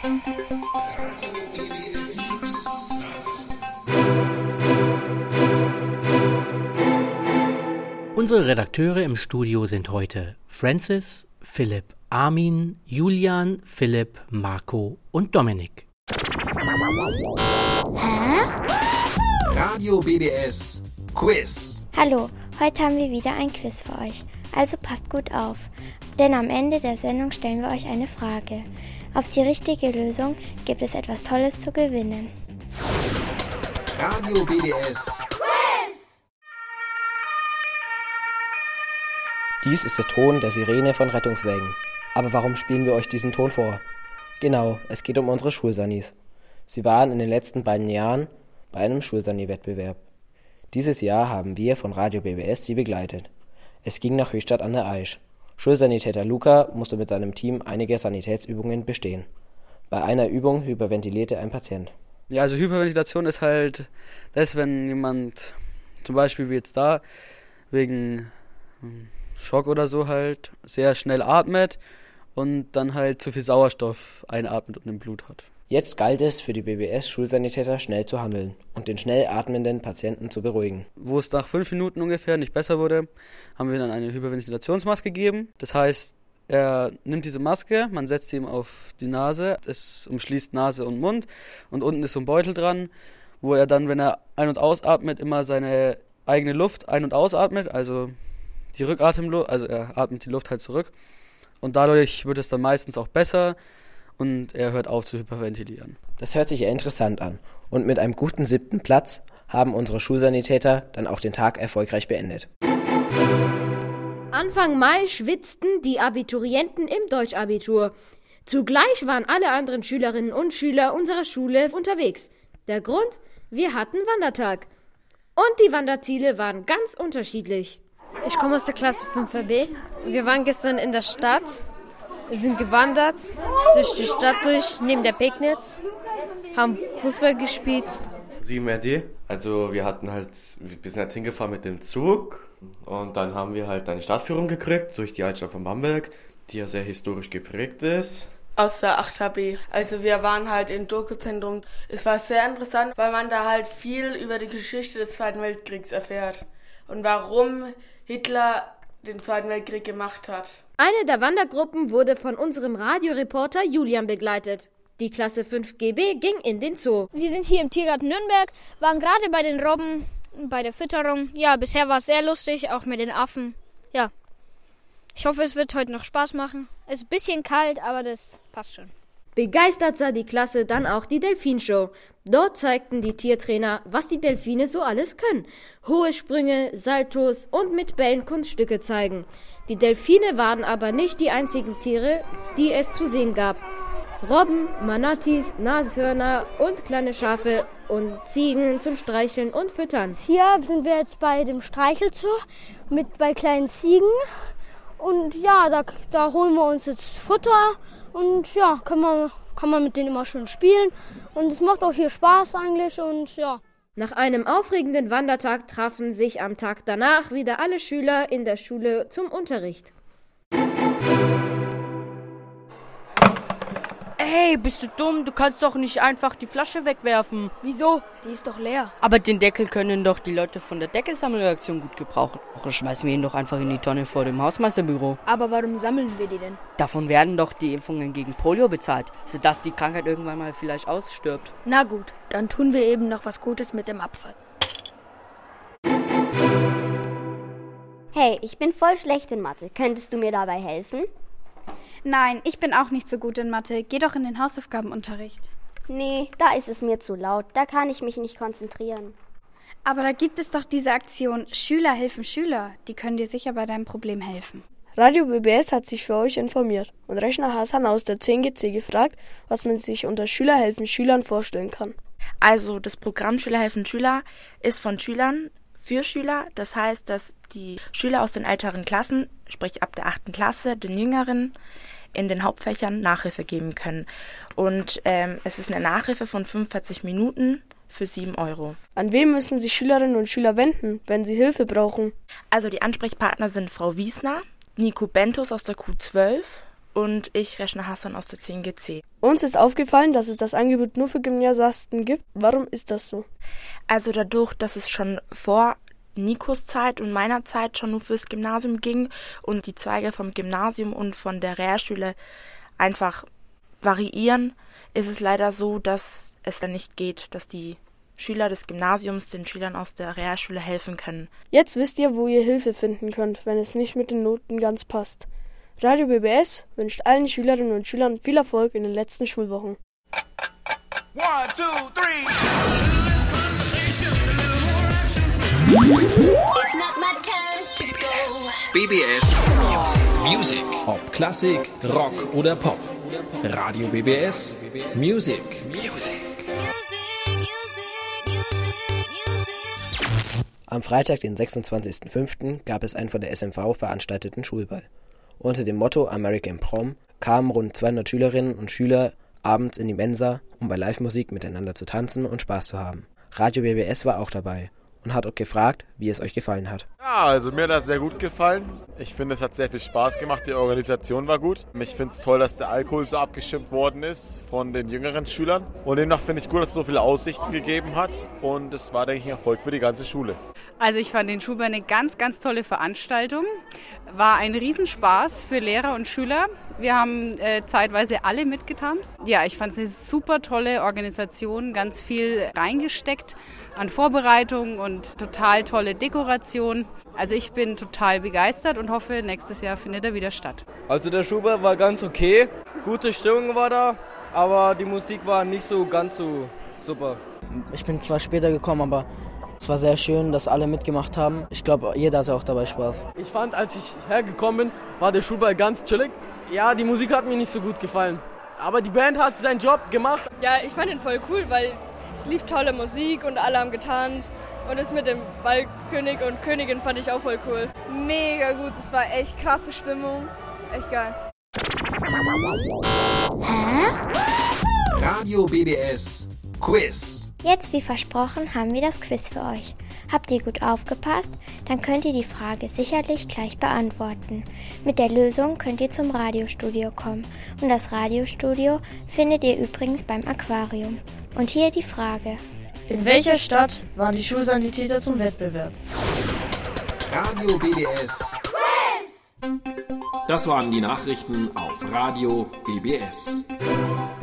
Unsere Redakteure im Studio sind heute Francis, Philipp, Armin, Julian, Philipp, Marco und Dominik. Radio BBS Quiz. Hallo, heute haben wir wieder ein Quiz für euch. Also passt gut auf, denn am Ende der Sendung stellen wir euch eine Frage. Auf die richtige Lösung gibt es etwas Tolles zu gewinnen. Radio BBS Quiz. Dies ist der Ton der Sirene von Rettungswägen. Aber warum spielen wir euch diesen Ton vor? Genau, es geht um unsere Schulsanis. Sie waren in den letzten beiden Jahren bei einem Schulsani-Wettbewerb. Dieses Jahr haben wir von Radio BBS sie begleitet. Es ging nach Höchstadt an der Aisch. Schulsanitäter Luca musste mit seinem Team einige Sanitätsübungen bestehen. Bei einer Übung hyperventilierte ein Patient. Ja, also Hyperventilation ist halt das, wenn jemand zum Beispiel wie jetzt da wegen Schock oder so halt sehr schnell atmet und dann halt zu viel Sauerstoff einatmet und im Blut hat. Jetzt galt es für die BBS-Schulsanitäter schnell zu handeln und den schnell atmenden Patienten zu beruhigen. Wo es nach 5 Minuten ungefähr nicht besser wurde, haben wir dann eine Hyperventilationsmaske gegeben. Das heißt, er nimmt diese Maske, man setzt sie ihm auf die Nase, es umschließt Nase und Mund und unten ist so ein Beutel dran, wo er dann, wenn er ein- und ausatmet, immer seine eigene Luft ein- und ausatmet, also die Rückatemluft, also er atmet die Luft halt zurück und dadurch wird es dann meistens auch besser und er hört auf zu hyperventilieren. Das hört sich ja interessant an und mit einem guten 7. Platz haben unsere Schulsanitäter dann auch den Tag erfolgreich beendet. Anfang Mai schwitzten die Abiturienten im Deutschabitur. Zugleich waren alle anderen Schülerinnen und Schüler unserer Schule unterwegs. Der Grund? Wir hatten Wandertag. Und die Wanderziele waren ganz unterschiedlich. Ich komme aus der Klasse 5b. Wir waren gestern in der Stadt. Wir sind gewandert, durch die Stadt durch, neben der Pegnitz, haben Fußball gespielt. 7RD, also wir sind halt hingefahren mit dem Zug und dann haben wir halt eine Stadtführung gekriegt durch die Altstadt von Bamberg, die ja sehr historisch geprägt ist. Aus der 8HB. Also wir waren halt im Doku-Zentrum. Es war sehr interessant, weil man da halt viel über die Geschichte des Zweiten Weltkriegs erfährt und warum Hitler den Zweiten Weltkrieg gemacht hat. Eine der Wandergruppen wurde von unserem Radioreporter Julian begleitet. Die Klasse 5GB ging in den Zoo. Wir sind hier im Tiergarten Nürnberg, waren gerade bei den Robben, bei der Fütterung. Ja, bisher war es sehr lustig, auch mit den Affen. Ja, ich hoffe, es wird heute noch Spaß machen. Es ist ein bisschen kalt, aber das passt schon. Begeistert sah die Klasse dann auch die Delfinshow. Dort zeigten die Tiertrainer, was die Delfine so alles können. Hohe Sprünge, Saltos und mit Bällen Kunststücke zeigen. Die Delfine waren aber nicht die einzigen Tiere, die es zu sehen gab. Robben, Manatis, Nashörner und kleine Schafe und Ziegen zum Streicheln und Füttern. Hier sind wir jetzt bei dem Streichelzoo bei kleinen Ziegen. Und ja, da holen wir uns jetzt Futter und ja, kann man mit denen immer schön spielen. Und es macht auch hier Spaß eigentlich und ja. Nach einem aufregenden Wandertag trafen sich am Tag danach wieder alle Schüler in der Schule zum Unterricht. Ey, bist du dumm? Du kannst doch nicht einfach die Flasche wegwerfen. Wieso? Die ist doch leer. Aber den Deckel können doch die Leute von der Deckelsammelaktion gut gebrauchen. Oder schmeißen wir ihn doch einfach in die Tonne vor dem Hausmeisterbüro. Aber warum sammeln wir die denn? Davon werden doch die Impfungen gegen Polio bezahlt, sodass die Krankheit irgendwann mal vielleicht ausstirbt. Na gut, dann tun wir eben noch was Gutes mit dem Abfall. Hey, ich bin voll schlecht in Mathe. Könntest du mir dabei helfen? Nein, ich bin auch nicht so gut in Mathe. Geh doch in den Hausaufgabenunterricht. Nee, da ist es mir zu laut. Da kann ich mich nicht konzentrieren. Aber da gibt es doch diese Aktion Schüler helfen Schüler. Die können dir sicher bei deinem Problem helfen. Radio BBS hat sich für euch informiert und Rechner Hassan aus der 10GC gefragt, was man sich unter Schüler helfen Schülern vorstellen kann. Also das Programm Schüler helfen Schüler ist von Schülern für Schüler. Das heißt, dass die Schüler aus den älteren Klassen, sprich ab der 8. Klasse, den Jüngeren, in den Hauptfächern Nachhilfe geben können. Und es ist eine Nachhilfe von 45 Minuten für 7 €. An wen müssen sich Schülerinnen und Schüler wenden, wenn sie Hilfe brauchen? Also die Ansprechpartner sind Frau Wiesner, Nico Bentus aus der Q12 und ich, Rechner Hassan aus der 10GC. Uns ist aufgefallen, dass es das Angebot nur für Gymnasiasten gibt. Warum ist das so? Also dadurch, dass es schon vor Nikos Zeit und meiner Zeit schon nur fürs Gymnasium ging und die Zweige vom Gymnasium und von der Realschule einfach variieren, ist es leider so, dass es dann nicht geht, dass die Schüler des Gymnasiums den Schülern aus der Realschule helfen können. Jetzt wisst ihr, wo ihr Hilfe finden könnt, wenn es nicht mit den Noten ganz passt. Radio BBS wünscht allen Schülerinnen und Schülern viel Erfolg in den letzten Schulwochen. 1, 2, 3. BBS Music. Ob Klassik, Rock oder Pop. Radio BBS Music. Am Freitag, den 26.05., gab es einen von der SMV veranstalteten Schulball. Unter dem Motto American Prom kamen rund 200 Schülerinnen und Schüler abends in die Mensa, um bei Live-Musik miteinander zu tanzen und Spaß zu haben. Radio BBS war auch dabei und hat euch gefragt, wie es euch gefallen hat. Ja, also mir hat das sehr gut gefallen. Ich finde, es hat sehr viel Spaß gemacht. Die Organisation war gut. Ich finde es toll, dass der Alkohol so abgestimmt worden ist von den jüngeren Schülern. Und demnach finde ich gut, dass es so viele Aussichten gegeben hat. Und es war, denke ich, ein Erfolg für die ganze Schule. Also ich fand den Schulball eine ganz, ganz tolle Veranstaltung. War ein Riesenspaß für Lehrer und Schüler. Wir haben zeitweise alle mitgetanzt. Ja, ich fand es eine super tolle Organisation, ganz viel reingesteckt an Vorbereitung und total tolle Dekoration. Also ich bin total begeistert und hoffe, nächstes Jahr findet er wieder statt. Also der Schulball war ganz okay, gute Stimmung war da, aber die Musik war nicht so ganz so super. Ich bin zwar später gekommen, aber es war sehr schön, dass alle mitgemacht haben. Ich glaube, jeder hatte auch dabei Spaß. Ich fand, als ich hergekommen bin, war der Schulball ganz chillig. Ja, die Musik hat mir nicht so gut gefallen. Aber die Band hat seinen Job gemacht. Ja, ich fand ihn voll cool, weil es lief tolle Musik und alle haben getanzt. Und das mit dem Ballkönig und Königin fand ich auch voll cool. Mega gut, es war echt krasse Stimmung. Echt geil. Radio BBS Quiz. Jetzt, wie versprochen, haben wir das Quiz für euch. Habt ihr gut aufgepasst? Dann könnt ihr die Frage sicherlich gleich beantworten. Mit der Lösung könnt ihr zum Radiostudio kommen. Und das Radiostudio findet ihr übrigens beim Aquarium. Und hier die Frage. In welcher Stadt waren die Schulsanitäter zum Wettbewerb? Radio BBS Das waren die Nachrichten auf Radio BBS.